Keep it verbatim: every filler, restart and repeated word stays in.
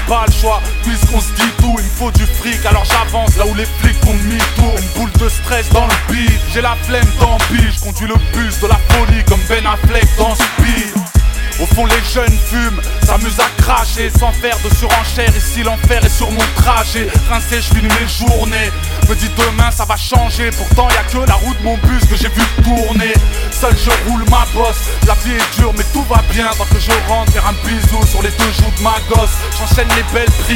pas le choix, puisqu'on se dit tout. Il me faut du fric, alors j'avance là où les flics font demi-tour. Une boule de stress dans le beat, j'ai la flemme d'envie. Je conduis le bus de la folie comme Ben Affleck dans Speed. Au fond les jeunes fument, s'amusent à cracher sans faire de surenchère. Ici l'enfer est sur mon trajet. Rincé, je finis mes journées. Me dis demain ça va changer. Pourtant y'a que la roue de mon bus que j'ai vu tourner. Seul je roule ma bosse. La vie est dure mais tout va bien. Tant que je rentre faire un bisou sur les deux joues de ma gosse. J'enchaîne les belles prières.